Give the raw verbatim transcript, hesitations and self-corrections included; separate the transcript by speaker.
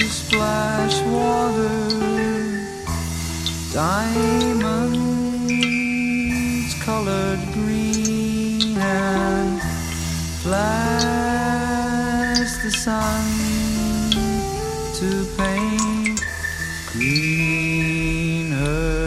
Speaker 1: splash water, diamonds colored green, and flash the sun to paint green her